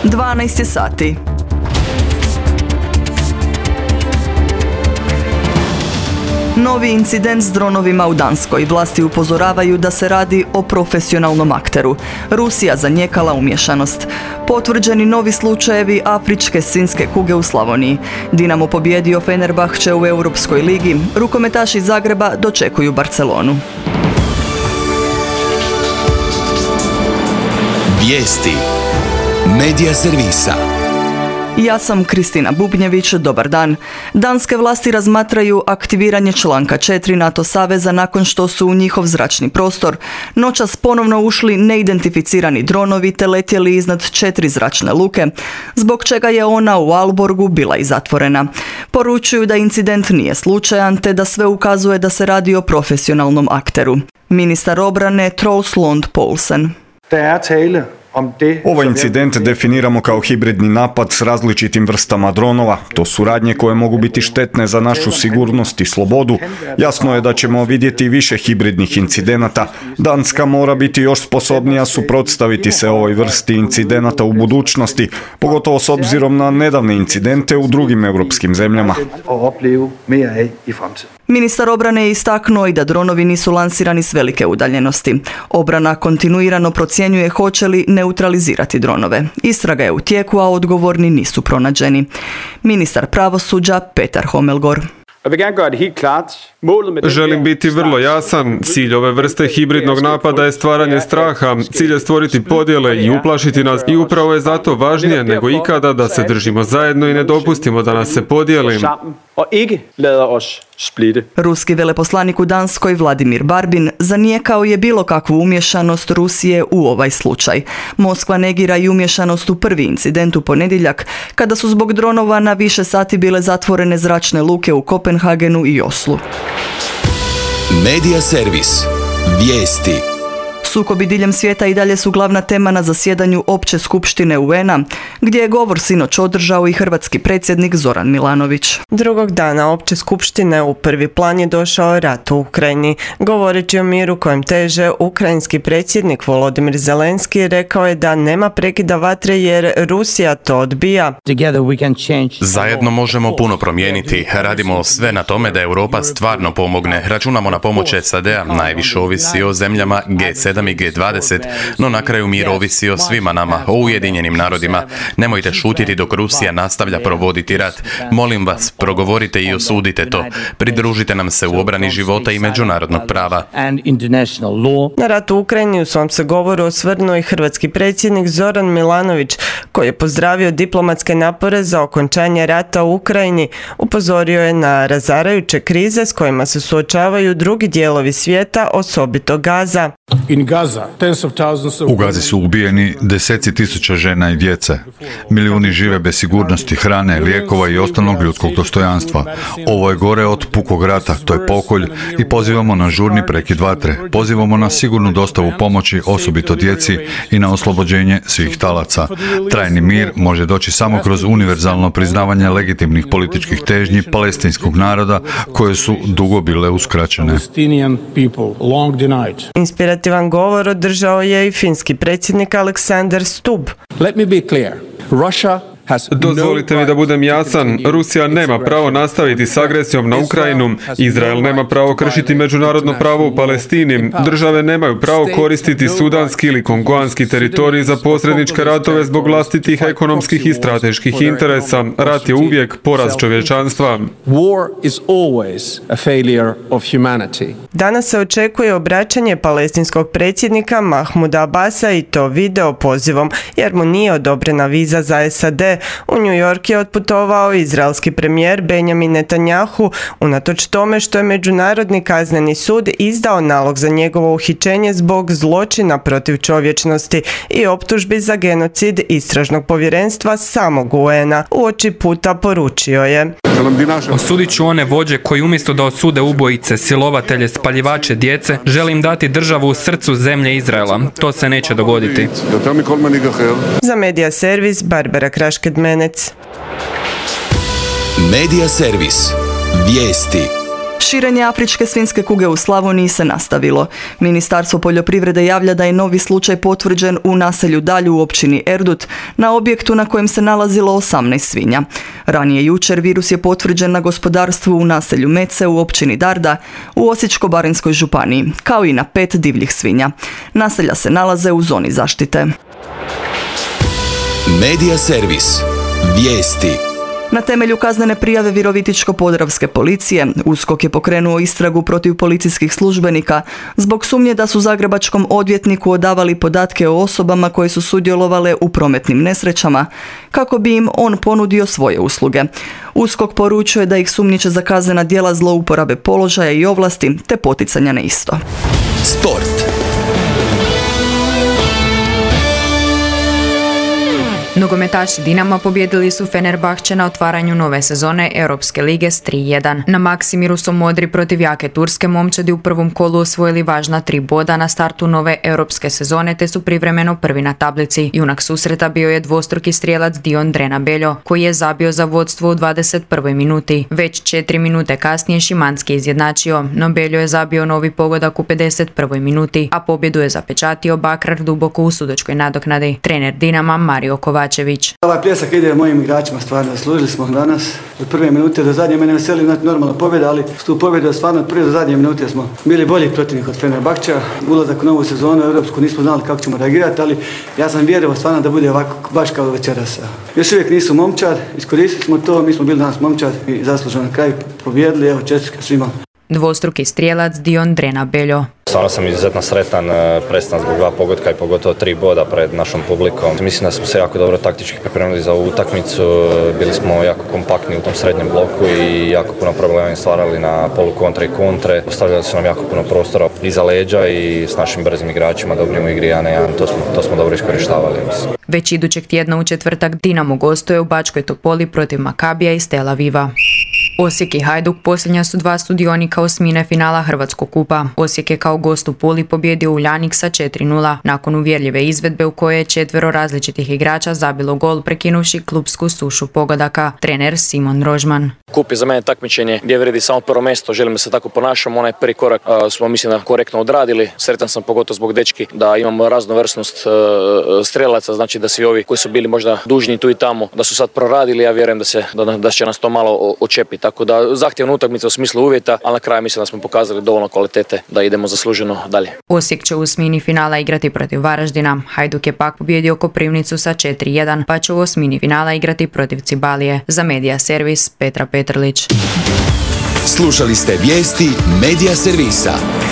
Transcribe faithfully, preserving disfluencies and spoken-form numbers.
dvanaest je sati. Novi incident s dronovima u Danskoj. Vlasti upozoravaju da se radi o profesionalnom akteru. Rusija zanijekala umješanost. Potvrđeni novi slučajevi afričke svinjske kuge u Slavoniji. Dinamo pobjedio Fenerbahče u Europskoj ligi. Rukometaši Zagreba dočekuju Barcelonu. Vijesti Medija servisa. Ja sam Kristina Bubnjević, dobar dan. Danske vlasti razmatraju aktiviranje članka četiri NATO saveza nakon što su u njihov zračni prostor noćas ponovno ušli neidentificirani dronovi te letjeli iznad četiri zračne luke, zbog čega je ona u Aalborgu bila i zatvorena. Poručuju da incident nije slučajan te da sve ukazuje da se radi o profesionalnom akteru. Ministar obrane Troels Lund Poulsen. Ovaj incident definiramo kao hibridni napad s različitim vrstama dronova. To su radnje koje mogu biti štetne za našu sigurnost i slobodu. Jasno je da ćemo vidjeti više hibridnih incidenata. Danska mora biti još sposobnija suprotstaviti se ovoj vrsti incidenata u budućnosti, pogotovo s obzirom na nedavne incidente u drugim europskim zemljama. Ministar obrane je istaknuo i da dronovi nisu lansirani s velike udaljenosti. Obrana kontinuirano procjenjuje hoće li neutralizirati dronove. Istraga je u tijeku, a odgovorni nisu pronađeni. Ministar pravosuđa Petar Homelgård. Želim biti vrlo jasan. Cilj ove vrste hibridnog napada je stvaranje straha. Cilj je stvoriti podjele i uplašiti nas. I upravo je zato važnije nego ikada da se držimo zajedno i ne dopustimo da nas se podijeli. Ruski veleposlanik u Danskoj Vladimir Barbin zanijekao je bilo kakvu umješanost Rusije u ovaj slučaj. Moskva negira i umješanost u prvi incident u ponedjeljak, kada su zbog dronova na više sati bile zatvorene zračne luke u Kopenhagenu i Oslu. Medija servis. Vijesti. Sukobi diljem svijeta i dalje su glavna tema na zasjedanju Opće skupštine U N-a, gdje je govor sinoć održao i hrvatski predsjednik Zoran Milanović. Drugog dana Opće skupštine u prvi plan je došao rat u Ukrajini. Govoreći o miru kojem teže, ukrajinski predsjednik Volodymyr Zelenski rekao je da nema prekida vatre jer Rusija to odbija. Zajedno možemo puno promijeniti. Radimo sve na tome da Europa stvarno pomogne. Računamo na pomoć S A D-a, najviše ovisi o zemljama G sedam i G dvadeset, no na kraju mir ovisi o svima nama, o Ujedinjenim narodima. Nemojte šutiti dok Rusija nastavlja provoditi rat. Molim vas, progovorite i osudite to. Pridružite nam se u obrani života i međunarodnog prava. Na rat u Ukrajini u svom se govoru osvrnuo i hrvatski predsjednik Zoran Milanović, koji je pozdravio diplomatske napore za okončanje rata u Ukrajini. Upozorio je na razarajuće krize s kojima se suočavaju drugi dijelovi svijeta, osobito Gaza. U Gazi su ubijeni deseci tisuća žena i djece. Milijuni žive bez sigurnosti, hrane, lijekova i ostalog ljudskog dostojanstva. Ovo je gore od pukog rata, to je pokolj i pozivamo na žurni prekid vatre. Pozivamo na sigurnu dostavu pomoći, osobito djeci, i na oslobođenje svih talaca. Trajni mir može doći samo kroz univerzalno priznavanje legitimnih političkih težnji palestinskog naroda koje su dugo bile uskraćene. Inspirativan govor održao je i finski predsjednik Aleksandar Stubb. Let me be clear. Russia Dozvolite mi da budem jasan, Rusija nema pravo nastaviti s agresijom na Ukrajinu, Izrael nema pravo kršiti međunarodno pravo u Palestini, države nemaju pravo koristiti sudanski ili kongoanski teritorij za posredničke ratove zbog vlastitih ekonomskih i strateških interesa. Rat je uvijek poraz čovječanstva. Danas se očekuje obraćanje palestinskog predsjednika Mahmuda Abasa i to video pozivom, jer mu nije odobrena viza za S A D. U New York je otputovao izraelski premijer Benjamin Netanjahu, unatoč tome što je Međunarodni kazneni sud izdao nalog za njegovo uhićenje zbog zločina protiv čovječnosti i optužbi za genocid istražnog povjerenstva samog U N A. Uoči puta poručio je: Osudit ću one vođe koji umjesto da osude ubojice, silovatelje, spaljivače djece, želim dati državu u srcu zemlje Izraela. To se neće dogoditi. Za Medija servis Barbara Krašked-Menec. Medija servis. Vijesti. Širenje afričke svinjske kuge u Slavoniji se nastavilo. Ministarstvo poljoprivrede javlja da je novi slučaj potvrđen u naselju Dalju u općini Erdut, na objektu na kojem se nalazilo osamnaest svinja. Ranije jučer virus je potvrđen na gospodarstvu u naselju Mece u općini Darda u Osječko-baranjskoj županiji, kao i na pet divljih svinja. Naselja se nalaze u zoni zaštite. Medija servis. Vijesti. Na temelju kaznene prijave Virovitičko-podravske policije, USKOK je pokrenuo istragu protiv policijskih službenika zbog sumnje da su zagrebačkom odvjetniku odavali podatke o osobama koje su sudjelovale u prometnim nesrećama, kako bi im on ponudio svoje usluge. USKOK poručuje da ih sumnjiče za kaznena djela zlouporabe položaja i ovlasti te poticanja na isto. Sport. Nogometaši Dinama pobijedili su Fenerbahče na otvaranju nove sezone Europske lige s tri jedan. Na Maksimiru su modri protiv jake turske momčadi u prvom kolu osvojili važna tri boda na startu nove europske sezone te su privremeno prvi na tablici. Junak susreta bio je dvostruki strijelac Dion Drena Beljo, koji je zabio za vodstvo u dvadeset prvoj minuti. Već četiri minute kasnije Šimanski izjednačio, no Beljo je zabio novi pogodak u pedeset prvoj minuti, a pobjedu je zapečatio Bakrar duboko u sudačkoj nadoknadi. Trener Dinama Mario Kovačević. Ovaj pljesak ide mojim igračima, stvarno zaslužili smo danas. Od prve minute do zadnje mene veseli znači normalna pobjeda, ali s tu pobjedu stvarno od prve do zadnje minute smo bili bolji protivnik od Fenerbahča. Ulazak u novu sezonu u Europsku nismo znali kako ćemo reagirati, ali ja sam vjerovao stvarno da bude ovako baš kao večeras. Još uvijek nisu momčad, iskoristili smo to, mi smo bili danas momčad i zasluženo na kraju pobjedili, evo čestitke svima. Dvostruki strijelac Dion Drena Beljo. Stvarno sam izuzetno sretan, prestan zbog dva pogotka i pogotovo tri boda pred našom publikom. Mislim da smo se jako dobro taktički pripremili za ovu utakmicu, bili smo jako kompaktni u tom srednjem bloku i jako puno problema im stvarali na polu kontre i kontre. Ostavljali su nam jako puno prostora iza leđa i s našim brzim igračima, dobrim u igri jedan na jedan, to smo, to smo dobro iskorištavali. Mislim. Već idućeg tjedna u četvrtak Dinamo gostuje u Bačkoj Topoli protiv Makabija iz Tel Aviva. Osijek i Hajduk posljednja su dva sudionika osmine finala Hrvatskog kupa. Osijek je kao gost u Puli pobjedio Uljanik sa četiri nula nakon uvjerljive izvedbe u kojoj je četvero različitih igrača zabilo gol prekinuvši klupsku sušu pogodaka. Trener Simon Rožman. Kup je za mene takmičenje gdje vredi samo prvo mjesto, želim da se tako ponašamo, onaj prvi korak uh, smo mislim da korektno odradili. Sretan sam pogotovo zbog dečki da imamo raznovrsnost uh, strelaca, znači da svi ovi koji su bili možda dužni tu i tamo, da su sad proradili, ja vjerujem da, se, da, da će nas to malo očepiti. Tako da zahtjevna utakmica u smislu uvjeta, ali na kraju mislim da smo pokazali dovoljno kvalitete da idemo zasluženo dalje. Osijek će u osmini finala igrati protiv Varaždina. Hajduk je pak pobjedio Koprivnicu sa četiri jedan, pa će u osmini finala igrati protiv Cibalije. Za Medija servis Petra Petrlić. Slušali ste vijesti Medija servisa.